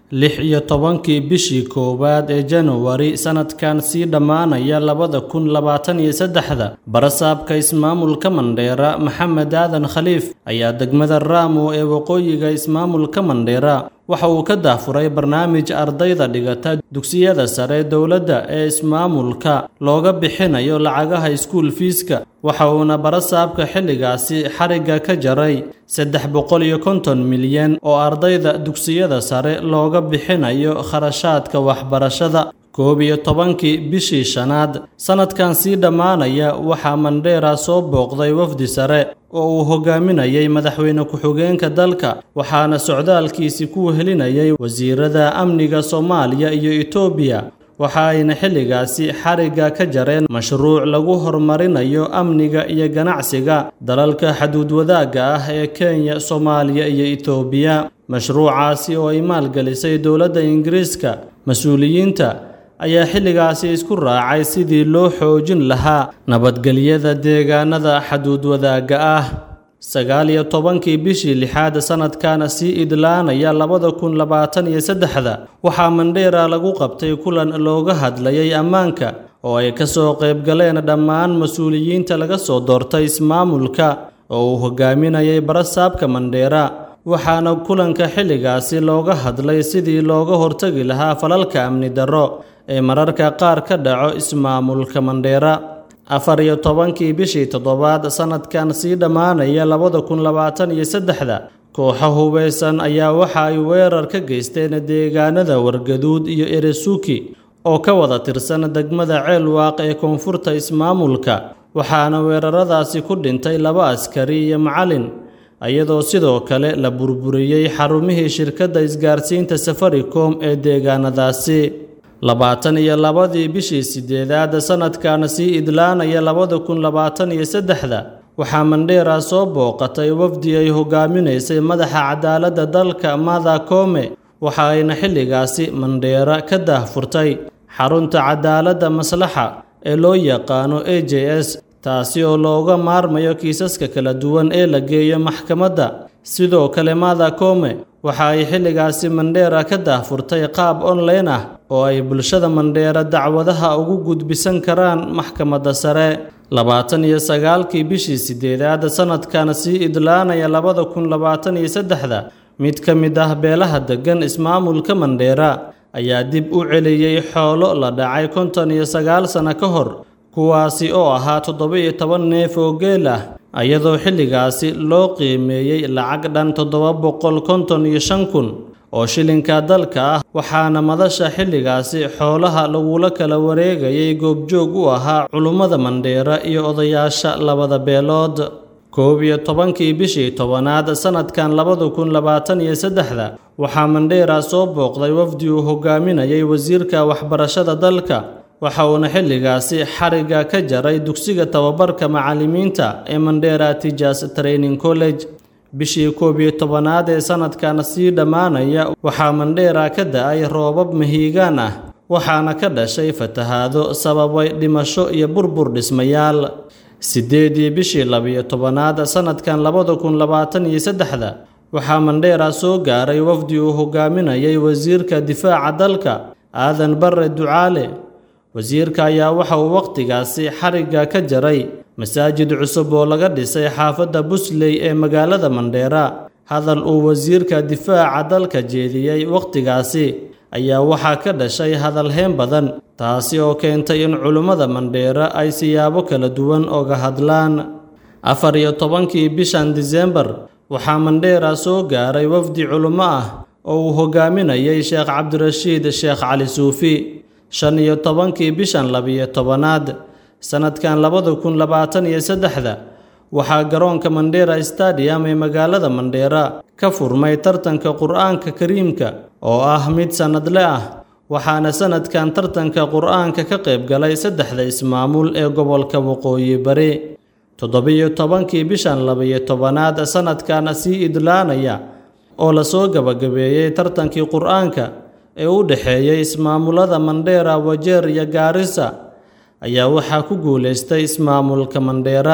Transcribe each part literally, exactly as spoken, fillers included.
lix iyo tobankii bishii koowaad ee January sanadkan sii dhamaanaya labada kun labaatan iyo saddexda barasaabka ismaamulka Mandheera Maxamed Aadan Khaliif ayaa degmada Raamo ee waqooyiga ismaamulka Mandheera waxa uu ka daafuray barnaamij ardayda dhigata dugsiyada sare dawladda ee ismaamulka looga bixinayo lacagaha school feeska waxa uuna barasaabka xilligaasi xariga ka jaray saddex boqol iyo konton milyan oo ardayda dugsiyada sare looga bixinayo kharashaadka waxbarashada koob iyo tobankii bishii shanaad sanadkan sii dhamaanaya waxaa Mandheera soo booqday wafdi sare oo uu hogaaminayay madaxweyne ku-xigeenka dalka waxaana socdaalkiisi ku helinayay wasiirada amniga Soomaaliya iyo Itoobiya waxa ayna xilligaasi xariga ka jareen mashruuc lagu horumarinayo amniga iyo ganacsiga dalalka xuduud wadaaga ah ee Kenya, Soomaaliya iyo Itoobiya mashruucaasi oo ay maalgelisay dawladda Ingiriiska mas'uuliyiinta ayaa xilligaasi isku raacay sidii loo xoojin lahaa nabadgelyada deegaanada xuduud wadaaga ah sagaal iyo tobankii bishii lixaad sanadkan sii idlaanaya labada kun labaatan iyo saddexda waxaa Mandheera lagu qabtay kulan looga hadlayay ammaanka oo ay ka soo qayb galeen dhammaan mas'uuliyiinta laga soo doortay ismaamulka oo uu hogaaminayay barasaabka Mandheera waxaana kulanka xilligaasi looga hadlay sidii looga hortagi lahaa falalka amni darro ee mararka qaar ka dhaco ismaamulka Mandheera afar iyo tobankii bishii toddobaad sanadkan sii dhamaanaya labada kun labaatan iyo saddexda kooxo hubeysan ayaa waxa ay weerar ka geysteen deegaanada Wargaduud iyo Eresuki oo ka wada tirsan degmada Ceelwaaq ee koonfurta ismaamulka waxaana weeraradaasi ku dhintay laba askari iyo macallin iyadoo sidoo kale la burburiyay xarumihii shirkadda isgaarsiinta Safaricom ee deegaanadaasi labaatan iyo labadii bishii sideedaad sanadkan sii idlaanaya labada kun labaatan iyo saddexda waxaa Mandheera soo booqatay wafdi ay hogaaminaysay madaxa cadaaladda dalka Martha Koome waxa ayna xilligaasi Mandheera ka daahfurtay xarunta cadaaladda maslaxa ee loo yaqaano A J S taasi oo looga maarmayo kiisaska kala duwan ee la geeyo maxkamadda sidoo kale Martha Koome waxa ay xilligaasi Mandheera ka daahfurtay qaab online ah oo ay bulshada Mandheera dacwadaha ugu gudbisan karaan maxkamadda sare labaatan iyo sagaalkii bishii sideedaad sanadkan sii idlaanaya labada kun labaatan iyo saddexda mid ka mid ah beelaha degan ismaamulka Mandheera ayaa dib u celiyay xoolo la dhacay konton iyo sagaal sano ka hor kuwaasi oo ahaa toddoba iyo toban neef oo geel ah iyadoo xilligaasi loo qiimeeyay lacag dhan toddoba boqol konton iyo shan kun oo shilinka dalka ah waxaana madasha xilligaasi xoolaha lagula kala wareegayay goobjoog u ahaa culummada Mandheera iyo odayaasha labada beelood koob iyo tobankii bishii tobanaad sanadkan labada kun labaatan iyo saddexda waxaa Mandheera soo booqday wafdi uu hogaaminayay wasiirka waxbarashada dalka waxa uuna xilligaasi xariga ka jaray dugsiga tababarka macallimiinta ee Mandheera Teachers Training College bishii koob iyo tobanaad ee sanadkan sii dhamaanaya waxaa Mandheera ka da'ay roobab mahiigaan ah waxaana ka dhashay fatahaado sababay dhimasho iyo burbur dhismayaal sideedii bishii laba iyo tobanaad sanadkan labada kun labaatan iyo saddexda waxaa Mandheera soo gaaray wafdi uu hogaaminayay wasiirka difaaca dalka Aadan Barre Ducaale wasiirka ayaa waxa uu waqtigaasi xariga ka jaray masaajid cusub oo laga dhisay xaafadda Busley ee magaalada Mandheera hadal uu wasiirka difaaca dalka jeediyay waqtigaasi ayaa waxa ka dhashay hadal heen badan taasi oo keentay in culummada Mandheera ay siyaabo kala duwan uga hadlaan afar iyo tobankii bishan December waxaa Mandheera soo gaaray wafdi culummo ah oo uu hogaaminayay Sheekh Cabdirashiid Sheekh Cali Suufi shan iyo tobankii bishan laba iyo tobanaad sanadkan labada kun labaatan iyo saddexda waxaa garoonka Mandheera Stadium ee magaalada Mandheera ka furmay tartanka Qur'aanka Kariimka oo ah mid sanadle ah waxaana sanadkan tartanka Qur'aanka ka qayb galay saddexda ismaamul ee gobolka Waqooyi Bari toddoba iyo tobankii bishan laba iyo tobanaad sanadkan sii idlaanaya oo la soo gabagabeeyay tartankii Qur'aanka ee u dhaxeeyay ismaamulada Mandheera Wajeer iyo Gaarisa ayaa waxaa ku guuleystay ismaamulka Mandheera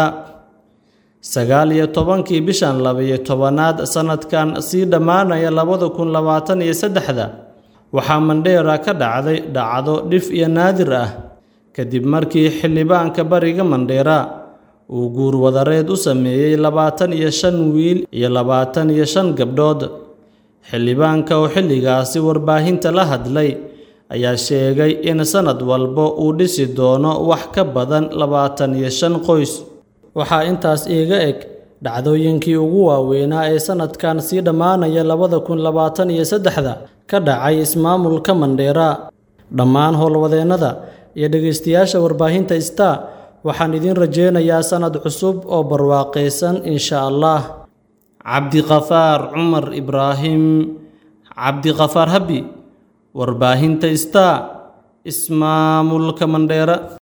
sagaal iyo tobankii bishan laba iyo tobanaad sanadkan sii dhamaanaya labada kun labaatan iyo saddexda waxaa Mandheera ka dhacday dhacdo dhif iyo naadir ah kadib markii xildhibaanka bariga Mandheera uu guur wadareed u sameeyay labaatan iyo shan wiil iyo labaatan iyo shan gabdhood. Xildhibaanka oo xilligaasi warbaahinta la hadlay ayaa sheegay in sanad walba uu dhisi doono wax ka badan labaatan iyo shan qoys. Waxaa intaas iiga eg dhacdooyinkii ugu waaweynaa ee sanadkan sii dhammaanaya labada kun labaatan iyo saddexda ka dhacay ismaamulka Mandheera. Dhammaan howlwadeennada iyo dhegeystayaasha warbaahinta Star, waxaan idin rajeynayaa sanad cusub oo barwaaqaysan insha Allah. Cabdiqafaar Cumar Ibraahim, Cabdiqafaar Habi, warbaahinta Star, ismaamulka Mandheera.